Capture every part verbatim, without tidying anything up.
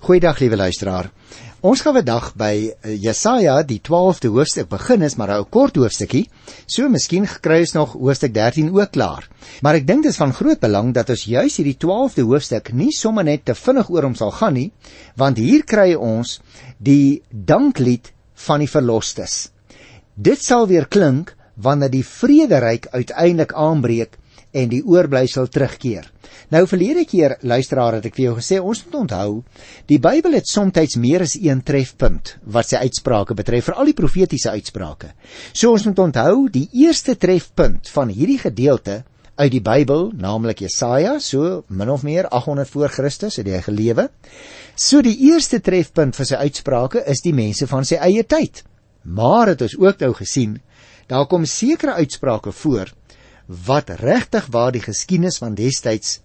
Goeiedag, liewe luisteraar. Ons gaan vandag by Jesaja, die twaalfde hoofstuk begin, is maar 'n kort hoofstukkie, so miskien gekry is nog hoofstuk dertien ook klaar. Maar ek dink dit is van groot belang dat ons juis hierdie twaalfde hoofstuk nie sommer net te vinnig oor hom sal gaan nie, want hier kry ons die danklied van die verlostes. Dit sal weer klink wanneer die vrederyk uiteindelik aanbreek en die oorblysel terugkeer. Nou verlede keer, luisteraar, het ek vir jou gesê, ons moet onthou, die Bybel het soms meer as een trefpunt wat sy uitsprake betref, vir al die profetiese uitsprake. So ons moet onthou, die eerste trefpunt van hierdie gedeelte uit die Bybel, naamlik Jesaja, so min of meer agt honderd voor Christus het hy gelewe. So die eerste trefpunt vir sy uitsprake is die mense van sy eie tyd. Maar het ons ook nou gesien, daar kom sekere uitsprake voor, wat regtig waar die geskiedenis van destyds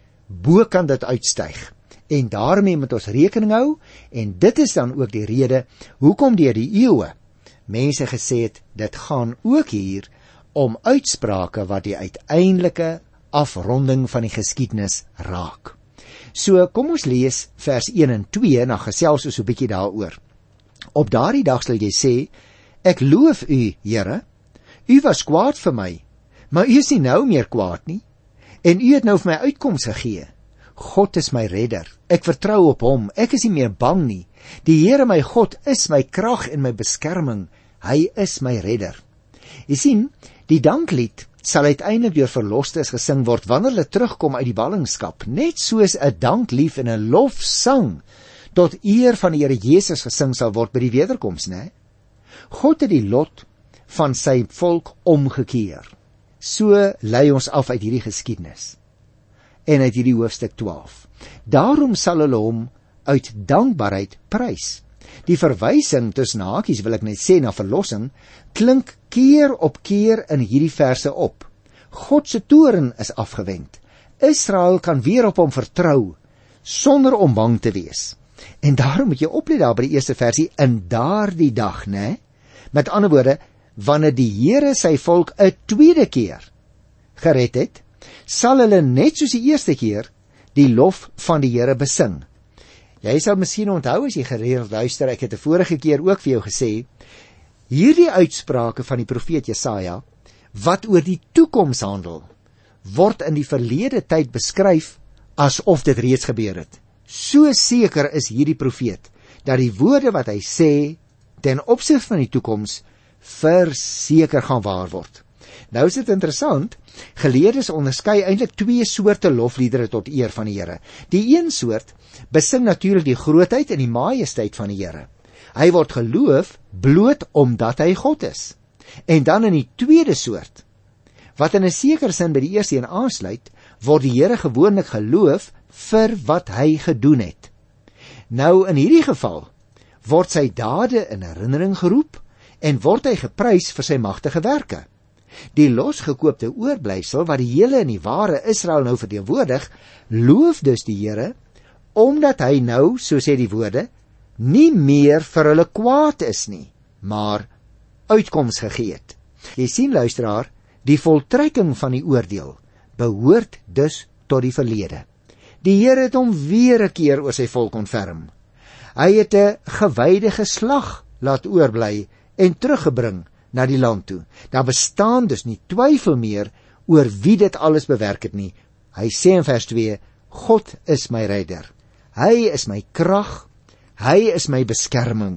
bo kan dit uitstyg. En daarmee moet ons rekening hou, en dit is dan ook die rede, hoekom deur die eeue mense gesê het, dit gaan ook hier om uitsprake wat die uiteindelike afronding van die geskiedenis raak. So, kom ons lees vers een en twee, en dan gesels ons so 'n bietjie daaroor. Op daardie dag sal jy sê, ek loof u, Here, u was kwaad vir my, maar u is nie nou meer kwaad nie, en u het nou vir my uitkoms gegee. God is my redder, ek vertrou op hom, ek is nie meer bang nie. Die Here my God is my krag en my beskerming, hy is my redder. Jy sien, die danklied sal uiteindelik deur verlostes gesing word wanneer hulle terugkom uit die ballingskap, net soos 'n danklied en 'n lofsang tot eer van die Here Jesus gesing sal word by die wederkoms, né? God het die lot van sy volk omgekeer. So lei ons af uit hierdie geskiedenis en uit hierdie hoofstuk twaalf. Daarom sal hulle hom uit dankbaarheid prys. Die verwysing tussen hakies, wil ek net sê, na verlossing, klink keer op keer in hierdie verse op. God se toorn is afgewend. Israel kan weer op hom vertrou, sonder om bang te wees. En daarom moet jy oplet daar by die eerste versie, in daardie dag, né? Met ander woorde, wanneer die Here sy volk 'n tweede keer gered het, sal hulle net soos die eerste keer die lof van die Here besing. Jy sal miskien onthou as jy gereeld luister, ek het 'n vorige keer ook vir jou gesê, hierdie uitsprake van die profeet Jesaja, wat oor die toekoms handel, word in die verlede tyd beskryf asof dit reeds gebeur het. So seker is hierdie profeet, dat die woorde wat hy sê, ten opsigte van die toekoms, verseker gaan waar word. Nou is dit interessant, geleerdes onderskei eintlik twee soorte lofliedere tot eer van die Here. Die een soort besing natuurlik die grootheid en die majesteit van die Here. Hy word geloof bloot omdat hy God is. En dan in die tweede soort, wat in 'n sekere sin by die eerste een aansluit, word die Here gewoonlik geloof vir wat hy gedoen het. Nou in hierdie geval word sy dade in herinnering geroep en word hy geprys vir sy magtige werke. Die losgekoopte oorblysel wat die hele en die ware Israel nou verteenwoordig, loof dus die Here, omdat hy nou, so sê die woorde, nie meer vir hulle kwaad is nie, maar uitkoms gegee het. Jy sien, luisteraar, die voltrekking van die oordeel behoort dus tot die verlede. Die Here het hom weer 'n keer oor sy volk ontferm. Hy het 'n gewyde geslag laat oorbly en teruggebring na die land toe. Daar bestaan dus nie twyfel meer oor wie dit alles bewerk het nie. Hy sê in vers twee, God is my redder. Hy is my krag, hy is my beskerming.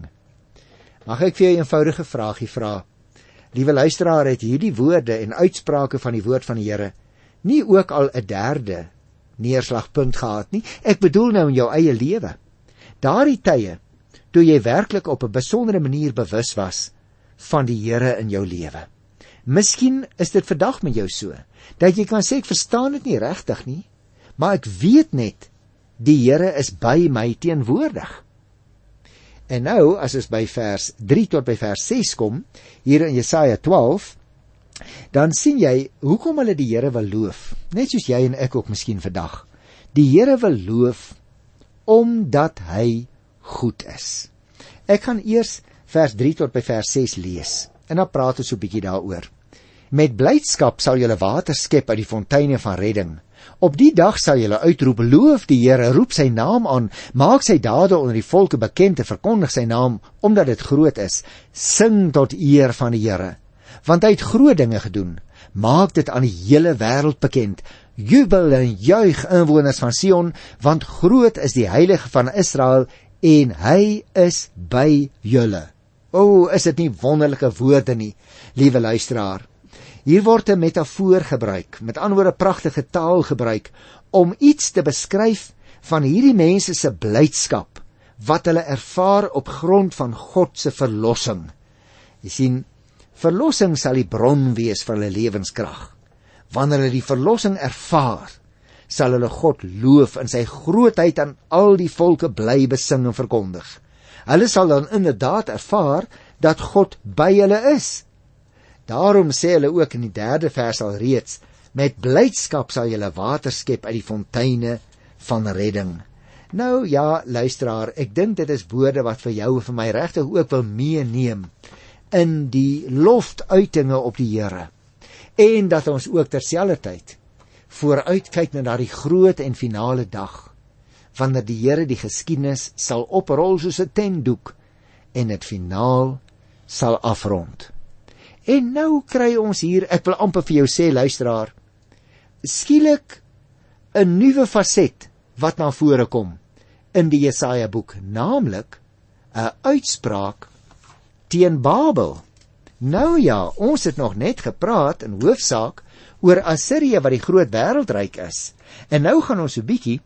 Mag ek vir jou 'n eenvoudige vraagie vra? Liewe luisteraar, het hierdie woorde en uitsprake van die woord van die Here nie ook al 'n derde neerslagpunt gehad nie? Ek bedoel nou in jou eie lewe. Daardie tye, toe jy werklik op 'n besondere manier bewus was van die Here in jou lewe. Miskien is dit vandag met jou so, dat jy kan sê, ek verstaan dit nie regtig nie, maar ek weet net, die Here is by my teenwoordig. En nou, as ons by vers drie tot by vers ses kom, hier in Jesaja twaalf, dan sien jy, hoekom hulle die Here wil loof, net soos jy en ek ook miskien vandag. Die Here wil loof, omdat hy goed is. Ek gaan eers vers drie tot by vers ses lees, en dan praat ons so 'n bietjie daaroor. Met blydskap sal julle water skep uit die fonteine van redding. Op die dag sal julle uitroep, loof die Here, roep sy naam aan, maak sy dade onder die volke bekend en verkondig sy naam, omdat dit groot is. Sing tot eer van die Here, want hy het groot dinge gedoen. Maak dit aan die hele wêreld bekend. Jubel en juig, inwoners van Sion, want groot is die Heilige van Israel en hy is by julle. O, is dit nie wonderlike woorde nie, liewe luisteraar. Hier word 'n metafoor gebruik, met ander woorde pragtige taal gebruik, om iets te beskryf van hierdie mense se blydskap, wat hulle ervaar op grond van God se verlossing. Jy sien, verlossing sal die bron wees van hulle lewenskrag. Wanneer hulle die verlossing ervaar, sal hulle God loof in sy grootheid aan al die volke bly besing en verkondig. Hulle sal dan inderdaad ervaar dat God by hulle is. Daarom sê hulle ook in die derde vers al reeds, met blydskap sal julle water skep uit die fonteine van redding. Nou ja, luisteraar, ek dink dit is woorde wat vir jou en vir my regtig ook wil meeneem in die loftuitinge op die Here. En dat ons ook terselfdertyd vooruitkyk na daardie groot en finale dag, wanneer die Here die geskiedenis sal oprol soos 'n tentdoek en dit finaal sal afrond. En nou kry ons hier, ek wil amper vir jou sê, luisteraar, skielik 'n nuwe faset wat na vore kom in die Jesaja boek, naamlik 'n uitspraak teen Babel. Nou ja, ons het nog net gepraat in hoofsaak oor Assirië wat die groot wêreldryk is. En nou gaan ons 'n bietjie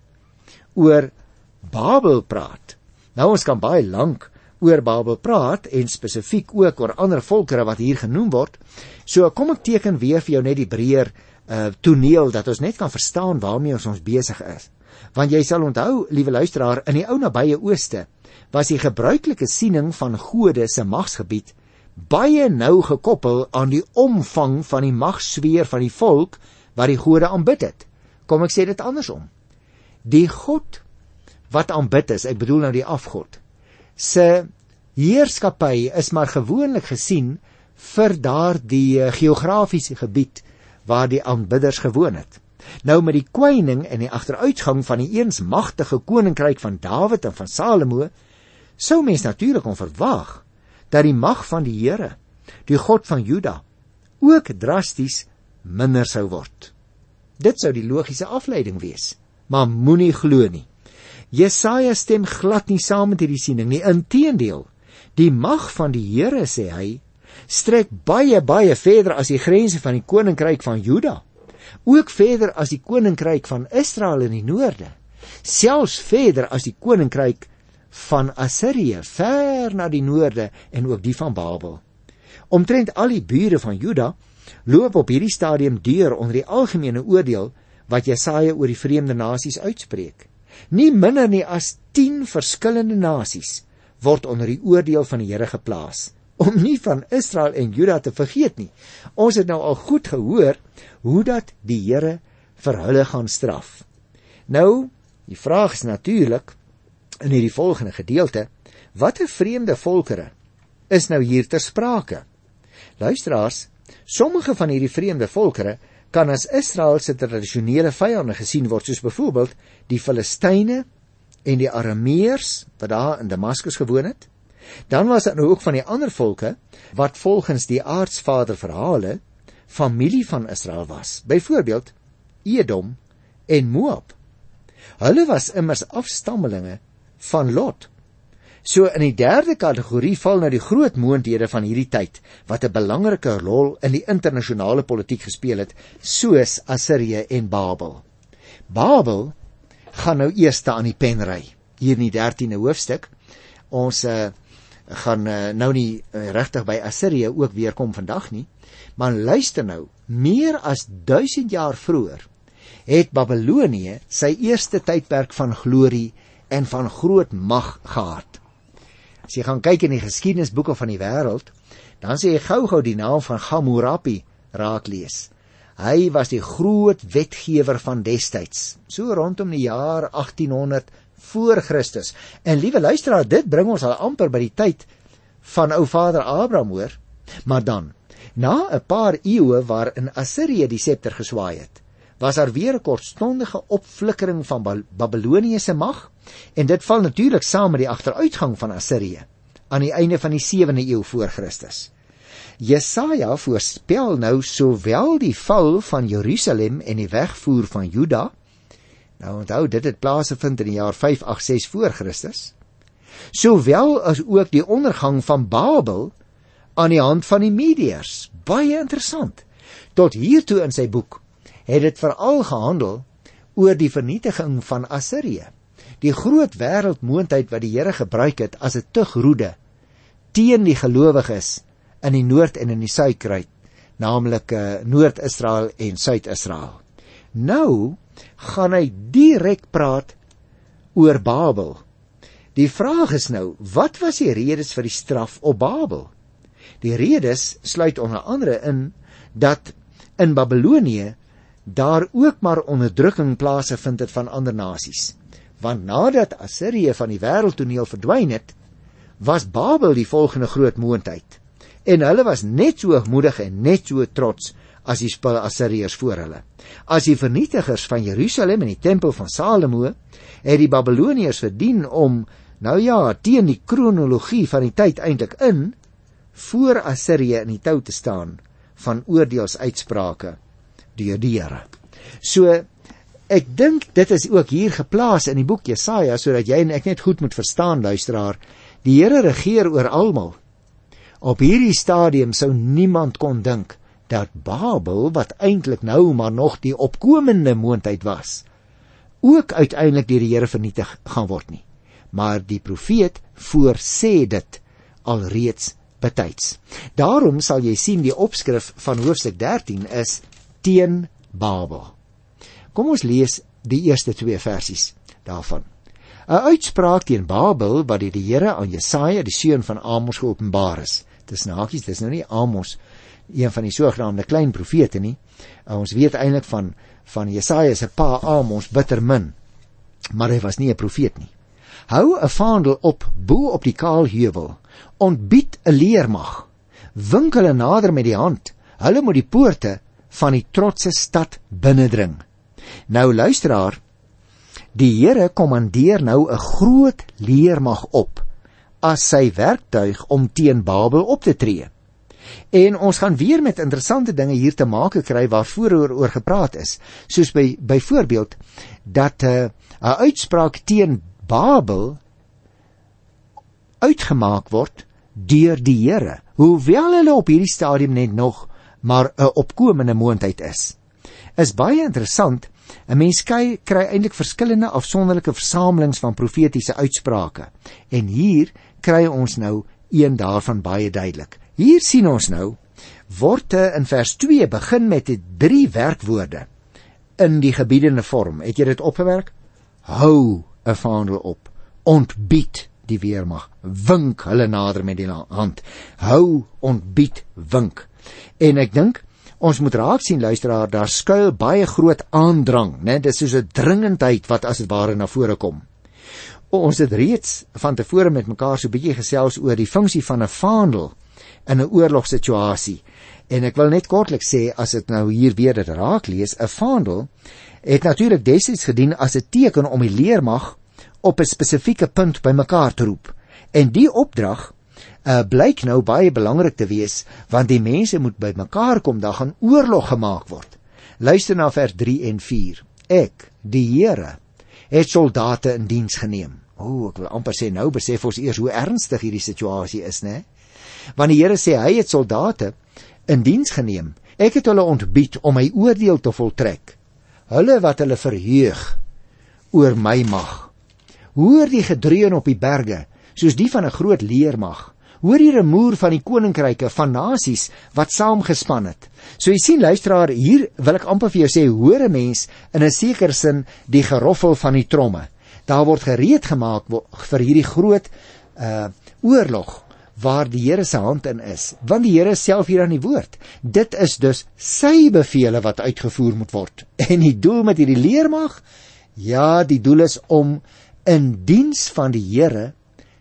oor Babel praat. Nou ons kan baie lank oor Babel praat en spesifiek ook oor ander volkere wat hier genoem word. So kom ek teken weer vir jou net die breër uh, toneel dat ons net kan verstaan waarmee ons ons besig is. Want jy sal onthou, liewe luisteraar, in die ou nabye ooste was die gebruikelike siening van gode se magsgebied baie nou gekoppel aan die omvang van die magsfeer van die volk wat die gode aanbid het. Kom ek sê dit andersom. Die God wat aanbid is, ek bedoel nou die afgod, se heerskappy is maar gewoonlik gesien vir daardie geografiese gebied waar die aanbidders gewoon het. Nou met die kwyning en die agteruitgang van die eens magtige koninkryk van Dawid en van Salomo, sou mens natuurlik kon verwag dat die mag van die Here, die God van Juda, ook drasties minder sou word. Dit sou die logiese afleiding wees, maar moenie glo nie. Jesaja stem glad nie saam met hierdie siening nie, inteendeel, die mag van die Here, sê hy, strek baie, baie verder as die grense van die koninkryk van Juda, ook verder as die koninkryk van Israel in die noorde, selfs verder as die koninkryk van Assirië, ver na die noorde en ook die van Babel. Omtrent al die bure van Juda loop op hierdie stadium deur onder die algemene oordeel wat Jesaja oor die vreemde nasies uitspreek. Nie minder nie as tien verskillende nasies word onder die oordeel van die Here geplaas, om nie van Israel en Juda te vergeet nie. Ons het nou al goed gehoor hoe dat die Here vir hulle gaan straf. Nou, die vraag is natuurlik in hierdie volgende gedeelte, watter vreemde volkere is nou hier ter sprake? Luisteraars, sommige van hierdie vreemde volkere kan as Israel se tradisionele vyande gesien word, soos byvoorbeeld die Filistyne en die Arameërs wat daar in Damaskus gewoon het. Dan was daar nou ook van die ander volke wat volgens die aartsvader verhale familie van Israel was, byvoorbeeld Edom en Moab. Hulle was immers afstammelinge van Lot. So in die derde kategorie val nou die groot moondhede van hierdie tyd, wat 'n belangrike rol in die internasionale politiek gespeel het, soos Assirië en Babel. Babel gaan nou eers aan die pen ry, hier in die dertiende hoofstuk. Ons uh, gaan uh, nou nie uh, regtig by Assirië ook weer kom vandag nie, maar luister nou, meer as duisend jaar vroeër het Babylonië sy eerste tydperk van glorie en van groot mag gehad. As jy gaan kyk in die geskiedenisboeke van die wêreld, dan sê jy gou-gou die naam van Hammurapi raak lees. Hy was die groot wetgewer van destyds, so rondom die jaar agtienhonderd voor Christus. En liewe luisteraar, dit bring ons al amper by die tyd van ou vader Abraham hoor. Maar dan, na 'n paar eeue waarin Assirië die scepter geswaai het, was daar weer 'n kortstondige opflikkering van Babylonië se mag, en dit val natuurlik saam met die agteruitgang van Assirië aan die einde van die sewende eeu voor Christus. Jesaja voorspel nou sowel die val van Jerusalem en die wegvoer van Juda. Nou onthou, dit het plaasgevind in die jaar vyf agt ses voor Christus. Sowel as ook die ondergang van Babel aan die hand van die Medeërs. Baie interessant. Tot hiertoe in sy boek het dit veral gehandel oor die vernietiging van Assirië. Die groot wêreldmoondheid wat die Here gebruik het as 'n tugroede teen die gelowiges in die Noord en in die Suidkruid, naamlik uh, Noord-Israel en Suid-Israel. Nou gaan hy direk praat oor Babel. Die vraag is nou, wat was die redes vir die straf op Babel? Die redes sluit onder andere in dat in Babylonië daar ook maar onderdrukking plaasgevind het van ander nasies. Want nadat Assirië van die wêreldtoneel verdwyn het, was Babel die volgende groot moondheid. En hulle was net so hoogmoedig en net so trots as die spul Assiriërs voor hulle. As die vernietigers van Jerusalem en die tempel van Salomo, het die Babyloniërs verdien om, nou ja, teen die kronologie van die tyd eintlik in, voor Assirië in die tou te staan van oordeelsuitsprake deur die Here. So, ek dink dit is ook hier geplaas in die boek Jesaja, sodat jy en ek net goed moet verstaan, luisteraar, die Here regeer oor almal. Op hierdie stadium sou niemand kon dink dat Babel, wat eintlik nou maar nog die opkomende moondheid was, ook uiteindelik deur die Here vernietig gaan word nie. Maar die profeet voorsê dit alreeds betyds. Daarom sal jy sien die opskrif van hoofstuk dertien is teen Babel. Kom ons lees die eerste twee versies daarvan. 'n Uitspraak teen Babel wat deur die Here aan Jesaja, die seun van Amos, geopenbaar is. Dis nakies, dis nou nie Amos, een van die sogenaamde klein profete nie. Uh, ons weet eintlik van van Jesaja se pa Amos bitter min, maar hy was nie 'n profeet nie. Hou 'n vaandel op bo op die kaalheuwel, ontbied 'n leermag, wink hulle nader met die hand, hulle moet die poorte van die trotse stad binnendring. Nou luisteraar, die Here kommandeer nou 'n groot leermag op as sy werktuig om teen Babel op te tree. En ons gaan weer met interessante dinge hier te make kry waarvoor oor, oor gepraat is, soos by byvoorbeeld dat 'n uh, 'n uitspraak teen Babel uitgemaak word deur die Here, hoewel hulle op hierdie stadium net nog maar 'n opkomende moondheid is. Is baie interessant. 'n Mens kry, kry eintlik verskillende afsonderlike versamelings van profetiese uitsprake. En hier kry ons nou een daarvan baie duidelik. Hier sien ons nou, word in vers twee begin met die drie werkwoorde in die gebiedende vorm. Het jy dit opgewerk? Hou 'n vaandel op, ontbied die weermag, wink hulle nader met die hand. Hou, ontbied, wink. En ek dink, ons moet raak sien, luisteraar, daar skuil baie groot aandrang, né? Dit is soos 'n dringendheid wat as het ware na vore kom. Ons het reeds van tevore met mekaar so 'n bietjie gesels oor die funksie van 'n vaandel in 'n oorlogssituasie. En ek wil net kortliks sê, as ek nou hier weer dit raak lees, 'n vaandel het natuurlik destyds gedien as 'n teken om die leermag op 'n spesifieke punt by mekaar te roep. En die opdrag uh, blyk nou baie belangrik te wees, want die mense moet by mekaar kom, daar gaan oorlog gemaak word. Luister na vers drie en vier. Ek, die Here, het soldate in diens geneem. O, ek wil amper sê, nou besef ons eers hoe ernstig hierdie situasie is, né? Want die Here sê, hy het soldate in diens geneem. Ek het hulle ontbied om my oordeel te voltrek. Hulle wat hulle verheug oor my mag. Hoor die gedreun op die berge, soos die van 'n groot leermag. Hoor die rumoer van die koninkryke van nasies wat saamgespan het. So jy sien, luisteraar, hier wil ek amper vir jou sê, hoor 'n mens in 'n sekere sin die geroffel van die tromme. Daar word gereed gemaak vir hierdie groot uh, oorlog waar die Here se hand in is, want die Here self hier aan die woord. Dit is dus sy bevele wat uitgevoer moet word. En die doel met hierdie leermag, ja, die doel is om in diens van die Here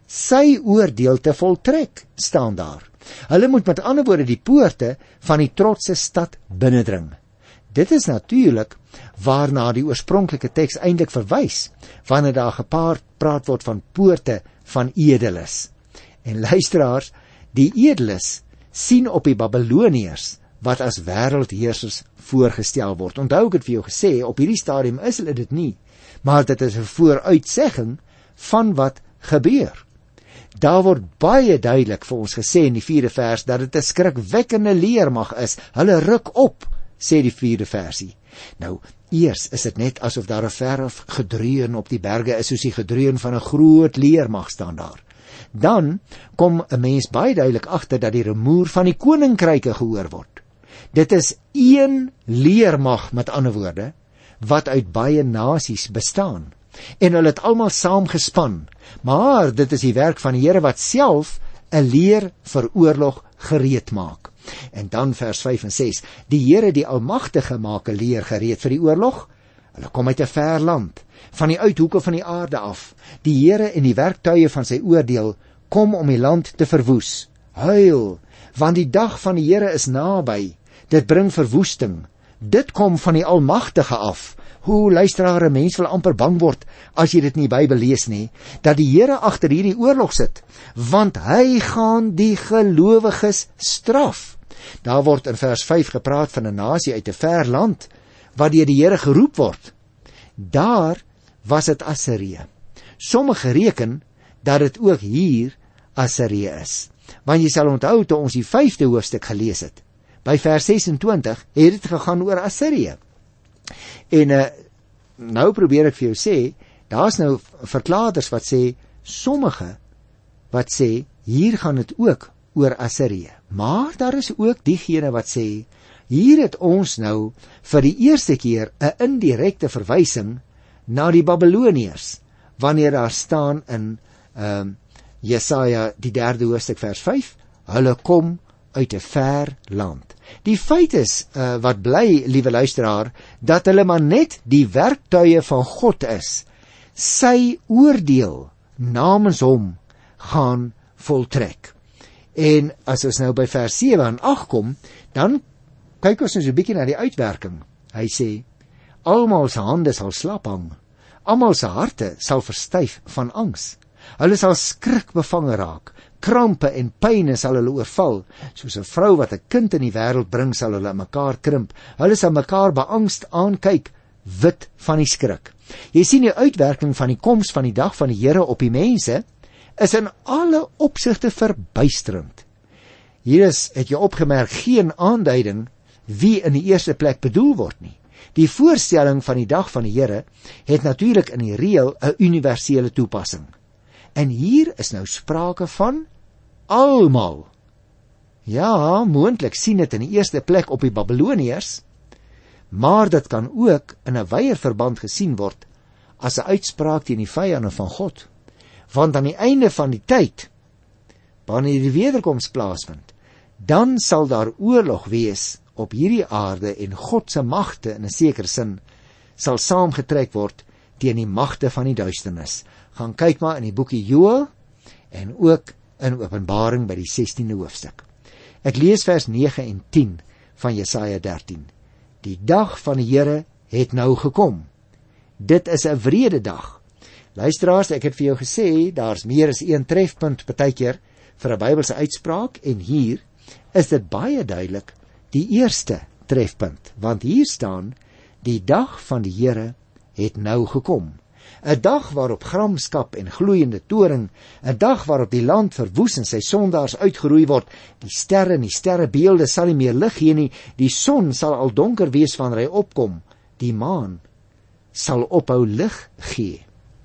sy oordeel te voltrek, staan daar. Hulle moet met ander woorde die poorte van die trotse stad binnendring. Dit is natuurlik waarna die oorspronklike teks eintlik verwys, wanneer daar gepaard praat word van poorte van edeles. En luisteraars, die edeles sien op die Babiloniërs wat as wêreldheersers voorgestel word. Onthou ek het vir jou gesê, op hierdie stadium is hulle dit nie, maar dit is 'n vooruitsegging van wat gebeur. Daar word baie duidelik vir ons gesê in die vierde vers dat dit 'n skrikwekkende leermag is. Hulle ruk op, sê die vierde versie. Nou, eers is dit net asof daar 'n verf gedreun op die berge is, soos die gedreun van 'n groot leermag staan daar. Dan kom 'n mens baie duidelik agter dat die rumoer van die koninkryke gehoor word. Dit is een leermag, met ander woorde, wat uit baie nasies bestaan. En hulle het almal saamgespan, maar dit is die werk van die Here wat self 'n leer vir oorlog gereed maak. En dan vers vyf en ses, die Here die Almagtige maak 'n leer gereed vir die oorlog. Hulle kom uit 'n ver land, van die uithoeke van die aarde af. Die Here en die werktuie van sy oordeel kom om die land te verwoes. Huil, want die dag van die Here is naby. Dit bring verwoesting. Dit kom van die Almagtige af. Hoe luisteraar, 'n mens wil amper bang word as jy dit in die Bybel lees nie, dat die Here agter hierdie oorlog sit, want hy gaan die gelowiges straf. Daar word in vers vyf gepraat van 'n nasie uit 'n ver land, wat deur die Here geroep word. Daar was dit Assirië. Sommige reken dat dit ook hier Assirië is. Want jy sal onthou toe ons die vyfde hoofstuk gelees het, by vers sesentwintig, het dit gegaan oor Assirië. En uh, nou probeer ek vir jou sê, daar's nou verklaarders wat sê, sommige wat sê, hier gaan dit ook oor Assirië. Maar daar is ook diegene wat sê, hier het ons nou vir die eerste keer 'n indirekte verwysing na die Babiloniërs, wanneer daar staan in uh, Jesaja die derde hoofstuk vers vyf, hulle kom uit 'n ver land. Die feit is, uh, wat bly, liewe luisteraar, dat hulle maar net die werktuie van God is, sy oordeel namens hom gaan voltrek. En as ons nou by vers sewe en agt kom, dan kyk ons nou so 'n bietjie na die uitwerking. Hy sê, almal se hande sal slap hang, almal se harte sal verstyf van angs. Hulle sal skrikbevange raak, krampe en pyne sal hulle oorval, soos 'n vrou wat 'n kind in die wêreld bring, sal hulle mekaar krimp. Hulle sal mekaar beangst aankyk, wit van die skrik. Jy sien die uitwerking van die koms van die dag van die Here op die mense, is in alle opsigte verbuisterend. Hier is, het jy opgemerk, geen aanduiding wie in die eerste plek bedoel word nie. Die voorstelling van die dag van die Here het natuurlik in die reël 'n universele toepassing. En hier is nou sprake van almal. Ja, moontlik sien dit in die eerste plek op die Babiloniërs, maar dit kan ook in 'n wyeer verband gesien word as 'n uitspraak teen die vyande van God. Want aan die einde van die tyd, wanneer die wederkoms plaasvind, dan sal daar oorlog wees op hierdie aarde en God se magte in 'n sekere sin sal saamgetrek word teen die magte van die duisternis. Gaan kyk maar in die boekie Joël en ook in Openbaring by die sestiende hoofstuk. Ek lees vers nege en tien van Jesaja dertien. Die dag van die Here het nou gekom. Dit is 'n wrede dag. Luisteraars, ek het vir jou gesê, daar's meer as een trefpunt partykeer vir 'n Bybelse uitspraak, en hier is dit baie duidelik die eerste trefpunt, want hier staan, die dag van die Here het nou gekom. 'n Dag waarop gramskap en gloeiende toring, 'n dag waarop die land verwoes en sy sondaars uitgeroei word. Die sterre en die sterrebeelde sal nie meer lig gee nie, die son sal al donker wees wanneer hy opkom, die maan sal ophou lig gee.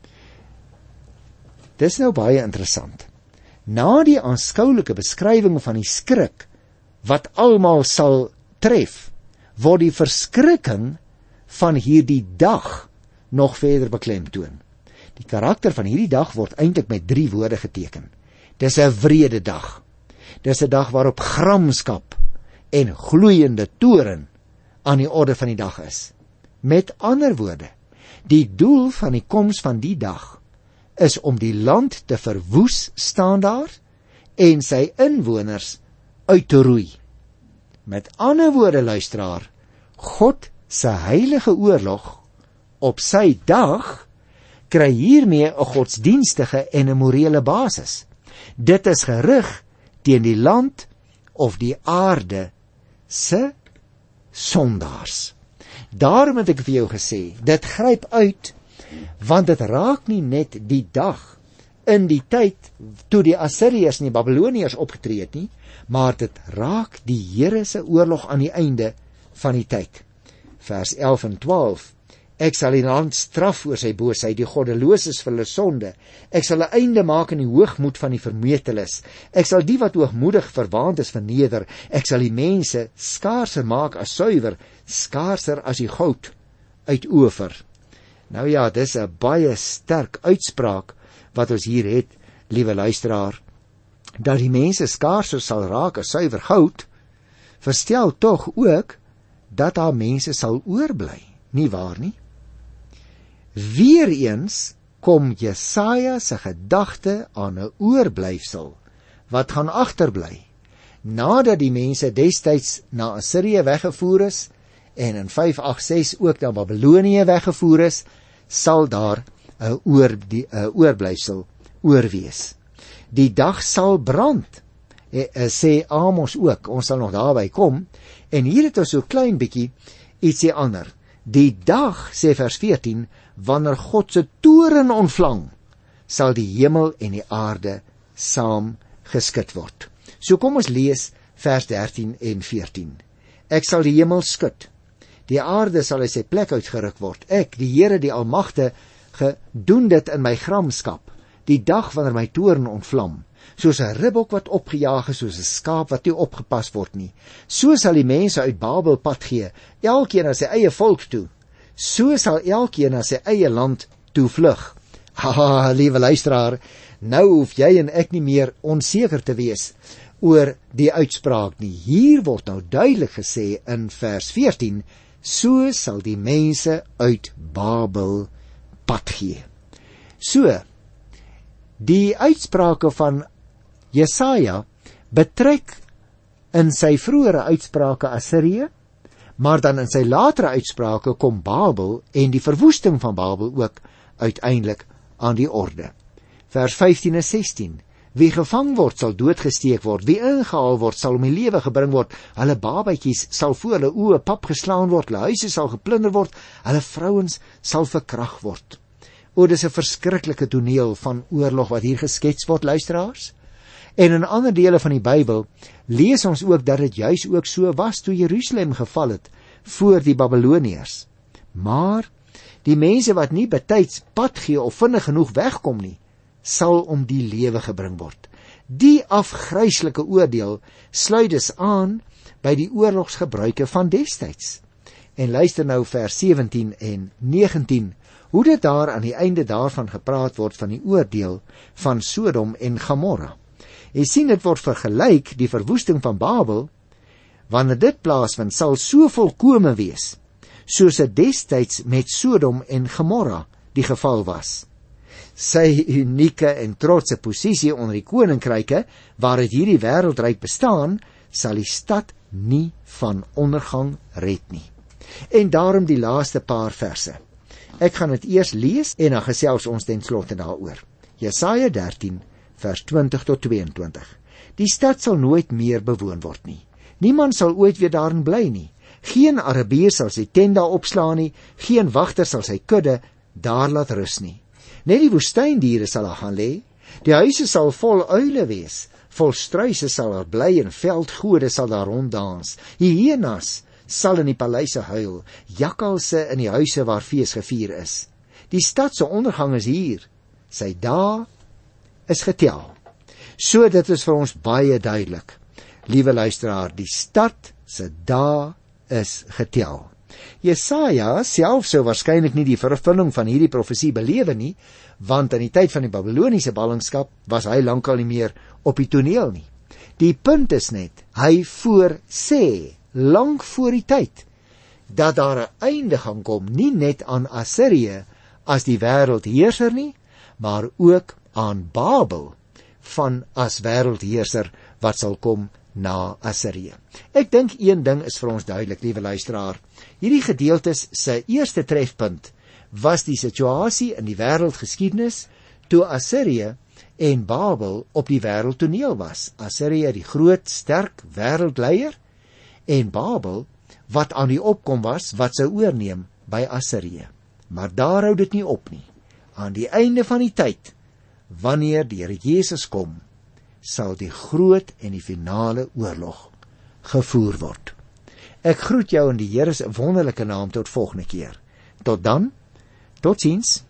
Dis nou baie interessant. Na die aanskoulike beskrywing van die skrik wat almal sal tref, word die verskrikking van hierdie dag nog verder beklemtoon. Die karakter van hierdie dag word eintlik met drie woorde geteken. Dis 'n wrede dag. Dis 'n dag waarop gramskap en gloeiende toorn aan die orde van die dag is. Met ander woorde, die doel van die koms van die dag is om die land te verwoes, staan daar, en sy inwoners uit te roei. Met ander woorde, luisteraar, God se heilige oorlog op sy dag kry hiermee 'n godsdienstige en 'n morele basis. Dit is gerig teen die land of die aarde se sondaars. Daarom het ek vir jou gesê, dit gryp uit, want dit raak nie net die dag in die tyd toe die Assiriërs en die Babiloniërs opgetree het nie, maar dit raak die Here se oorlog aan die einde van die tyd. Vers elf en twaalf. Ek sal die land straf oor sy boosheid, die goddeloses vir hulle sonde. Ek sal 'n einde maak aan die hoogmoed van die vermeteles. Ek sal die wat hoogmoedig verwaand is verneder. Ek sal die mense skaarser maak as suiwer, skaarser as die goud uit Ofer. Nou ja, dis 'n baie sterk uitspraak wat ons hier het, liewe luisteraar. Dat die mense skaarser sal raak as suiwer goud, verstel tog ook dat daar mense sal oorbly, nie waar nie? Weereens kom Jesaja se gedagte aan 'n oorblyfsel wat gaan agterbly nadat die mense destyds na Assirië weggevoer is en in vyf agt ses ook na Babilonië weggevoer is, sal daar 'n oor die 'n oorblyfsel oorwees. Die dag sal brand, e, e, sê Amos ook. Ons sal nog daarby kom. En hier het ons so klein bietjie ietsie ander. Die dag, sê vers veertien, wanneer God se toren ontvlam, sal die hemel en die aarde saam geskit word. So kom ons lees vers dertien en veertien. Ek sal die hemel skud, die aarde sal uit sy plek uitgeruk word. Ek, die Here, die Almagtige, gedoen dit in my gramskap, die dag wanneer my toren ontvlam, soos 'n ribbok wat opgejaag is, soos 'n skaap wat nie opgepas word nie. So sal die mense uit Babel pad gee, elkeen na sy eie volk toe. So sal elkeen na sy eie land toe vlug. Haha, liewe luisteraar, nou hoef jy en ek nie meer onseker te wees oor die uitspraak nie. Hier word nou duidelik gesê in vers veertien, so sal die mense uit Babel pad gee. So, die uitsprake van Jesaja betrek in sy vroeëre uitsprake Assirië, maar dan in sy latere uitsprake kom Babel en die verwoesting van Babel ook uiteindelik aan die orde. Vers vyftien en sestien. Wie gevang word, sal doodgesteek word. Wie ingehaal word, sal om die lewe gebring word. Hulle babatjies sal voor hulle oë pap geslaan word. Hulle huise sal geplunder word. Hulle vrouens sal verkragt word. O, dis 'n verskriklike toneel van oorlog wat hier geskets word, luisteraars. En in ander dele van die Bybel lees ons ook dat dit juis ook so was toe Jerusalem geval het voor die Babiloniërs. Maar die mense wat nie betyds pad gee of vinnig genoeg wegkom nie, sal om die lewe gebring word. Die afgryslike oordeel sluit dus aan by die oorlogsgebruike van destyds. En luister nou vers sewentien en negentien, hoe dit daar aan die einde daarvan gepraat word van die oordeel van Sodom en Gomorra. Jy sien, dit word vergelyk, die verwoesting van Babel, wanneer dit plaasvind, sal so volkome wees, soos dit destyds met Sodom en Gomorra die geval was. Sy unieke en trotse posisie onder die koninkryke, waaruit hierdie wêreldryk bestaan, sal die stad nie van ondergang red nie. En daarom die laaste paar verse. Ek gaan dit eers lees en dan gesels ons ten slotte daaroor. Jesaja dertien vers twintig tot tweeëntwintig. Die stad sal nooit meer bewoon word nie. Niemand sal ooit weer daarin bly nie. Geen Arabier sal sy tent daar opslaan nie, geen wagter sal sy kudde daar laat rus nie. Net die woestyndiere sal daar gaan lê. Die huise sal vol uile wees, vol struise sal daar bly en veldgode sal daar ronddans. Hyenas sal in die paleise huil, jakkalse in die huise waar fees gevier is. Die stad se ondergang is hier, sy dae is getel. So dit is vir ons baie duidelik. Liewe luisteraar, die stad se dae is getel. Jesaja self sou waarskynlik nie die vervulling van hierdie profesie belewe nie, want in die tyd van die Babiloniese ballingskap was hy lankal nie meer op die toneel nie. Die punt is net, hy voorsê lank voor die tyd dat daar 'n einde gaan kom, nie net aan Assirië as die wêreldheerser nie, maar ook aan Babel van as wêreldheerser wat sal kom na Assirië. Ek dink een ding is vir ons duidelik, liewe luisteraar. Hierdie gedeeltes se eerste trefpunt was die situasie in die wêreldgeskiedenis toe Assirië en Babel op die wêreldtoneel was. Assirië die groot, sterk wêreldleier en Babel wat aan die opkom was, wat sou oorneem by Assirië. Maar daar hou dit nie op nie. Aan die einde van die tyd, wanneer die Here Jesus kom, sal die groot en die finale oorlog gevoer word. Ek groet jou in die Here se wonderlike naam tot volgende keer. Tot dan, totsiens.